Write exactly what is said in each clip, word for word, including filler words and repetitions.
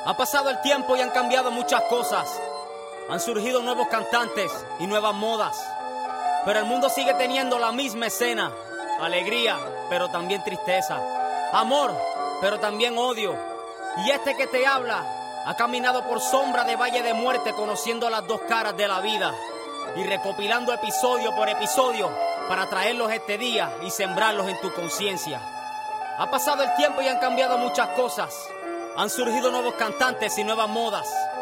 Ha pasado el tiempo y han cambiado muchas cosas. Han surgido nuevos cantantes y nuevas modas. Pero el mundo sigue teniendo la misma escena. Alegría, pero también tristeza. Amor, pero también odio. Y este que te habla ha caminado por sombra de valle de muerte, conociendo las dos caras de la vida y recopilando episodio por episodio para traerlos este día y sembrarlos en tu conciencia. Ha pasado el tiempo y han cambiado muchas cosas. Han surgido nuevos cantantes y nuevas modas.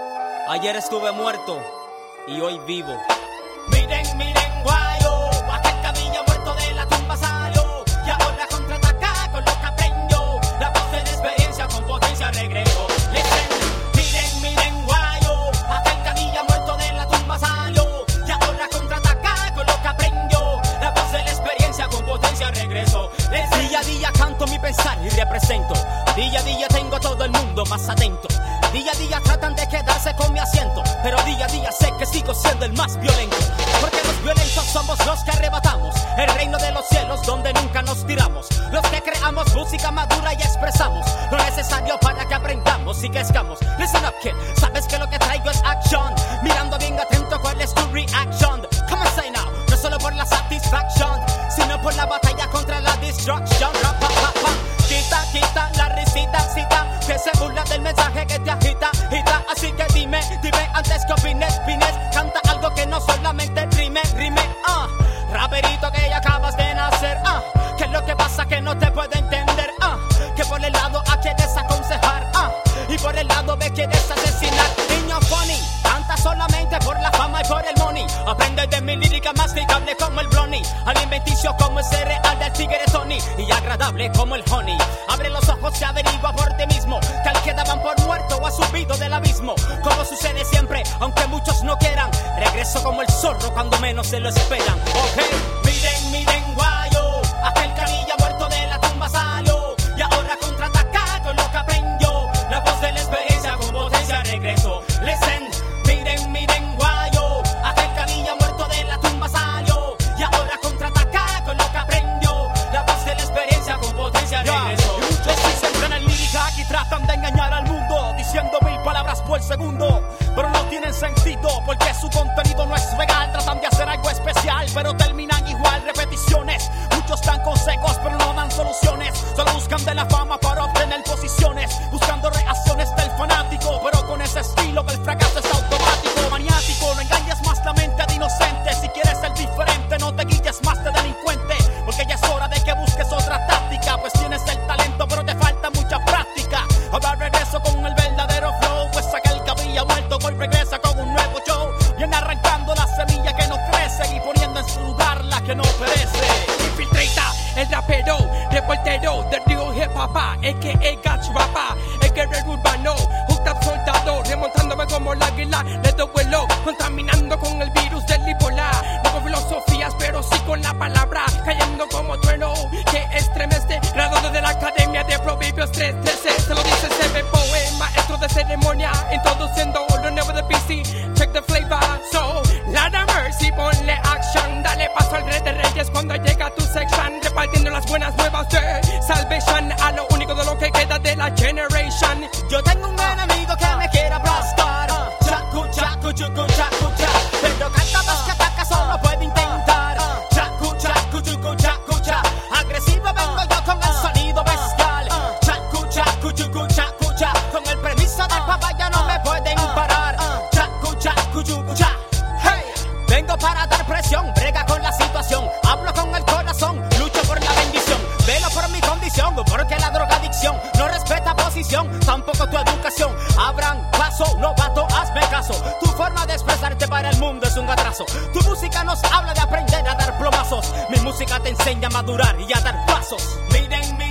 Ayer estuve muerto y hoy vivo. Miren, miren, guayo, aquel cabillo muerto de la tumba salió y ahora contraataca con lo que aprendió. La voz de la experiencia con potencia regresó. Listen, miren, miren, guayo, aquel cabillo muerto de la tumba salió y ahora contraataca con lo que aprendió. La voz de la experiencia con potencia regresó. Listen. Día a día canto mi pensar y represento. Día a día tengo a todo el mundo más atento. Día a día tratan de quedarse con mi asiento, pero día a día sé que sigo siendo el más violento. Porque los violentos somos los que arrebatamos el reino de los cielos donde nunca nos tiramos. Los que creamos música madura y expresamos lo necesario para que aprendamos y crezcamos. Listen up, kid, sabes que lo que traigo es action. Mirando bien atento cuál es tu reaction. Come on, say now, no solo por la satisfaction, sino por la batalla contra la destruction. Rap, pa, pa, pa. Quita, quita la risita, cita, que se burla del mensaje que te agita, agita. Así que dime, dime antes que opines, opines. Canta algo que no solamente rime, rime, ah. Uh. Raperito que ya acabas de nacer, ah. Uh. ¿Qué es lo que pasa que no te puedo entender, ah? Uh. Que por el lado A quieres aconsejar, ah. Uh. Y por el lado B quieres asesinar. Niño funny, canta solamente por la fama y por el money. Aprende de mi lírica masticable como el brownie, alimenticio como el cereal del tigre Tony, y agradable como el honey. Abre los ojos y averigua por ti mismo que al que daban por muerto o ha subido del abismo. Como sucede siempre, aunque muchos no quieran, regreso como el zorro cuando menos se lo esperan. Ok, miren, miren, guayo, aquel canilla muerto de la tumba salió y ahora contraataca con lo que aprendió. La voz de la experiencia con potencia regresó. Listen, miren, miren, guayo, aquel canilla muerto de la tumba salió y ahora contraataca con lo que aprendió. La voz de la experiencia con potencia regresó. Y muchos dicen que en el lírica y tratan de engañar al mundo, diciendo mil palabras por segundo, pero no tienen sentido porque su contenido no es real. Tratan de hacer algo especial, pero terminan igual, repeticiones. Muchos dan consejos, pero no dan soluciones. Solo buscan de la fama para obtener posiciones, buscando reacciones del fanático, pero con ese estilo que el fracaso es automático. Maniático, no engañes más la mente de inocente. Si quieres ser diferente, no te guilles más de delincuente, porque ya es hora de que busques otra táctica. Pues tienes el talento, pero te falta mucha práctica. Ahora regreso con el verdadero flow, pues aquel que había muerto hoy regresa con un nuevo show. Viene arrancando la semilla que no crece y poniendo en su lugar la que no perece. Infiltrata, el rapero, reportero del río hip hop, a k a. Gach Rapa, el guerrero urbano, hooked up soldado, remontándome como el águila, le doy vuelo, contaminando con el virus del Ebola. No con filosofías, pero sí con la palabra, cayendo como trueno que estremece. Graduado de la Academia de Proverbios tres trece, se lo dice Sebe Poe, maestro de ceremonia, introduciendo lo nuevo de P C. Check the flavor, so, Lord of mercy, ponle action, dale paso al rey de reyes cuando llega tu section, repartiendo las buenas nuevas de salvation a lo único de lo que queda de la generation. Yo tengo un enemigo que me quiere aplastar, chacu, chacu, chucu, chacu, cha, pero cada vez que ataca solo puede intentar, chacu, chacu, chucu, chacu, cha, agresivo vengo yo con el sonido bestial, chacu, chacu, chucu, chacu, cha, con el permiso del papá ya no me pueden parar, chacu, chacu, chucu, cha, hey, vengo para dar presión, brega con la situación, hablo con el corazón, lucho por la bendición, velo por mi condición, porque la drogadicción no respeta posición, tampoco tu educación. Abran paso, novato, hazme caso. Tu forma de expresarte para el mundo es un atraso. Tu música nos habla de aprender a dar plomazos. Mi música te enseña a madurar y a dar pasos. Miren, miren.